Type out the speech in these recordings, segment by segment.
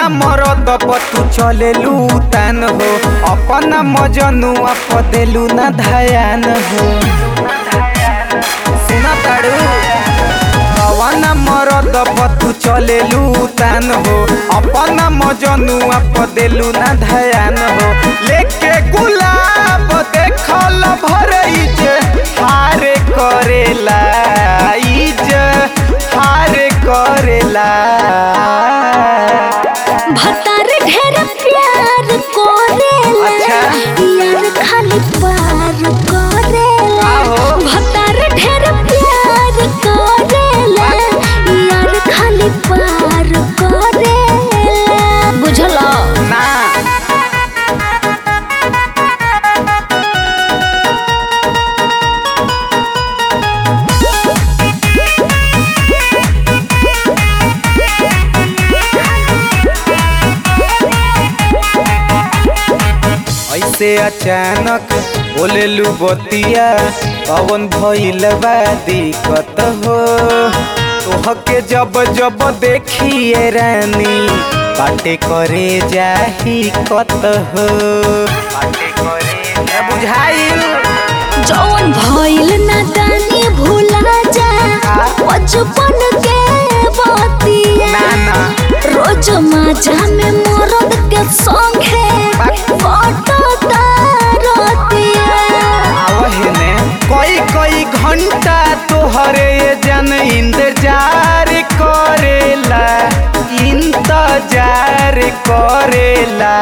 अपना मरद पर तू चलेलू तान हो, अपना मजनुआ पर देलू ना ध्यान हो। सुना तारू अपना मरद पर तू चलेलू तान हो, अपना मजनुआ पर देलू ना ध्यान हो। लेके गुलाब देखल भरई जे हारे करेला, हारे करेला। भतार ढेर प्यार करेला, अच्छा। यार खाली पार करेला। भतार ढेर प्यार करेला, यार खाली पार करेला। बुझलो ना ऐसे अचानक बोलेलू बतिया, कौन भइल बा दिक्कत हो। तोहके जब जब देखिए रानी बाटे करे जाही कत हो। बाटे करे बुझाइल जौन भइल ना दानी भूला जा, बचपन के बतिया। ना ना रोज माजा में मरद के संगे कटता रतिया। आवहने कई घंटा तोहरे जन इंतजार करेला, इंतजार करेला।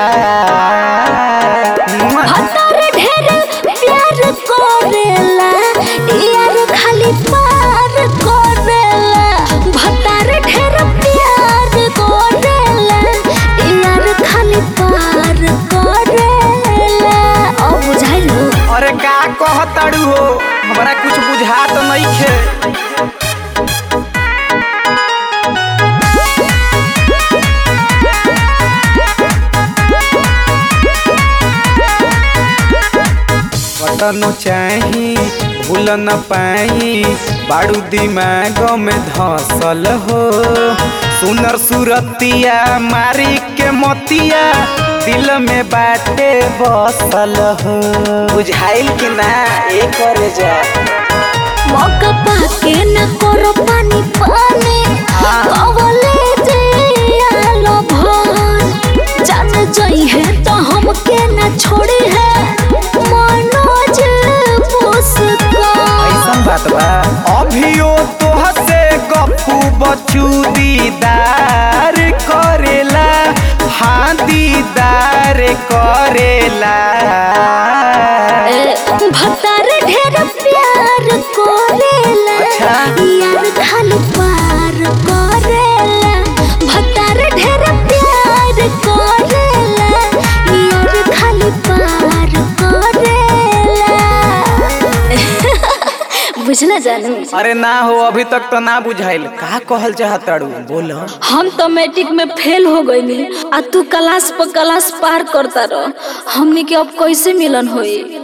भतार ढेर प्यार करेला, यार खाली पार करेला। भतार ढेर प्यार करेला, यार खाली पार करेला। अब बुझाइल हो? अरे का कहताड़ू हो, हमरा कुछ बुझात नइखे। कतनो चाही भूल न पाई, बाड़ू दिमाग में धसल हो। सुनर सुरतिया मारी के मोतिया दिल में बाटे बसल हो। बुझाइल कि ना एक करे जा मौका पाके न करो पानी पानी, कवले जे आलो भन। जान जाई है तो हमके न छोड़ी है मनोज मुस्कान। ऐसन बात बा अभियो तोह से गफू बचू दीदार करेला, हाँ दीदार करेला। भतार ढेर प्यार करेला, अच्छा। यार खाली पार करेला। भतार ढेर प्यार करेला, यार खाली पार करेला। बुझना जानू? अरे ना हो, अभी तक तो ना बुझाइल। का कहल चाहताड़ू बोलो। हम तो मैट्रिक में फेल हो गई, आ तू क्लास पर क्लास पार करता रह। हमनी के अब कैसे मिलन होई?